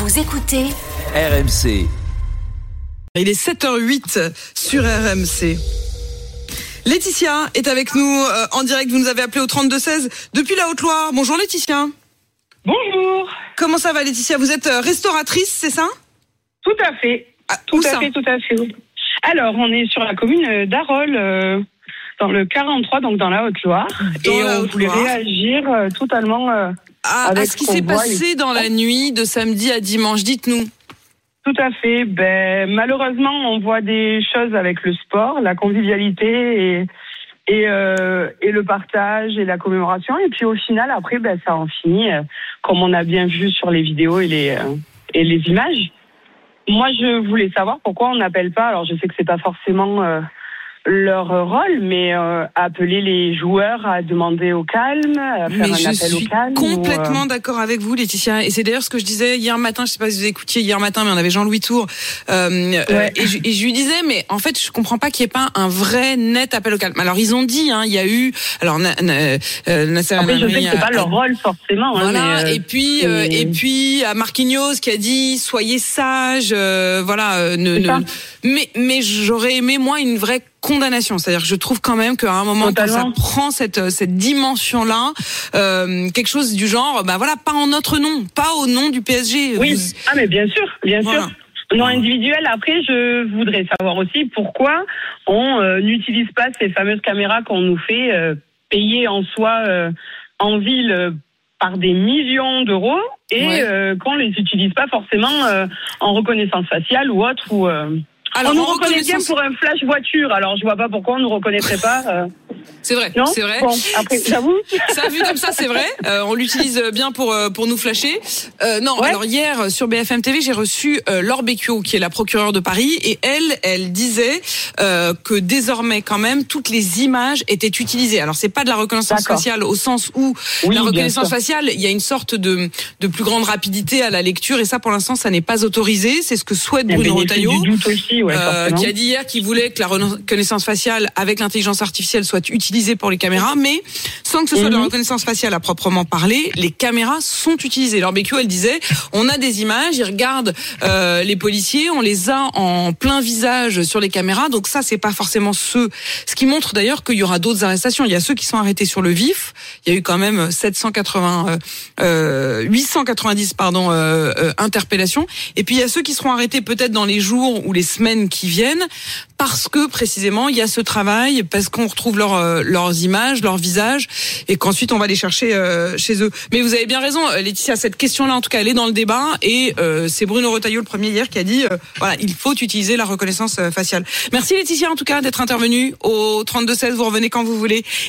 Vous écoutez RMC. Il est 7h08 sur RMC. Laetitia est avec nous en direct. Vous nous avez appelé au 3216 depuis la Haute-Loire. Bonjour Laetitia. Bonjour. Comment ça va Laetitia? Vous êtes restauratrice, c'est ça? Tout à fait. Tout à fait. Alors, on est sur la commune d'Arolles, dans le 43, donc dans la Haute-Loire. On voulait réagir totalement avec à ce qui s'est passé dans la nuit de samedi à dimanche. Dites-nous. Tout à fait. Malheureusement, on voit des choses avec le sport, la convivialité et le partage et la commémoration. Et puis au final, après, ça en finit, comme on a bien vu sur les vidéos et les images. Moi, je voulais savoir pourquoi on n'appelle pas, alors je sais que c'est pas forcément leur rôle, mais appeler les joueurs à demander au calme, à faire un appel au calme. Je suis complètement d'accord avec vous, Laetitia. Et c'est d'ailleurs ce que je disais hier matin, je sais pas si vous écoutiez hier matin, mais on avait Jean-Louis Tour. Et je lui disais, mais en fait, je comprends pas qu'il n'y ait pas un vrai net appel au calme. Alors, ils ont dit, il y a eu, alors, Nasser Al-Khelaifi, je sais que c'est pas leur rôle, forcément. Voilà. Et puis, à Marquinhos qui a dit, soyez sages, mais j'aurais aimé, moi, une vraie condamnation, c'est-à-dire que je trouve quand même qu'à un moment quand ça prend cette dimension-là, quelque chose du genre, pas en notre nom, pas au nom du PSG. Oui, mais bien sûr. Non individuel. Après, je voudrais savoir aussi pourquoi on n'utilise pas ces fameuses caméras qu'on nous fait payer en soi en ville par des millions d'euros et qu'on les utilise pas forcément en reconnaissance faciale ou autre ou. Alors, on nous reconnaît bien pour un flash voiture, alors je vois pas pourquoi on nous reconnaîtrait pas. C'est vrai, non, c'est vrai. Bon, après, j'avoue. Ça, vu comme ça, c'est vrai. On l'utilise bien pour nous flasher. Alors hier, sur BFM TV, j'ai reçu Laure Becchio, qui est la procureure de Paris, et elle disait que désormais, quand même, toutes les images étaient utilisées. Alors, c'est pas de la reconnaissance faciale au sens où la reconnaissance faciale, il y a une sorte de plus grande rapidité à la lecture, et ça, pour l'instant, ça n'est pas autorisé. C'est ce que souhaite Bruno Retailleau. Qui a dit hier qu'il voulait que la reconnaissance faciale avec l'intelligence artificielle soit utilisée pour les caméras, mais sans que ce soit de la reconnaissance faciale à proprement parler, les caméras sont utilisées. Laure Becchio, elle disait, on a des images, ils regardent les policiers, on les a en plein visage sur les caméras, donc ça, c'est pas forcément ce qui montre d'ailleurs qu'il y aura d'autres arrestations. Il y a ceux qui sont arrêtés sur le vif, il y a eu quand même 890 interpellations, et puis il y a ceux qui seront arrêtés peut-être dans les jours ou les semaines qui viennent, parce que précisément il y a ce travail, parce qu'on retrouve leurs images, leurs visages, et qu'ensuite on va les chercher chez eux. Mais vous avez bien raison, Laetitia, cette question-là en tout cas elle est dans le débat, et c'est Bruno Retailleau le premier hier qui a dit il faut utiliser la reconnaissance faciale. Merci Laetitia en tout cas d'être intervenue au 3216, vous revenez quand vous voulez.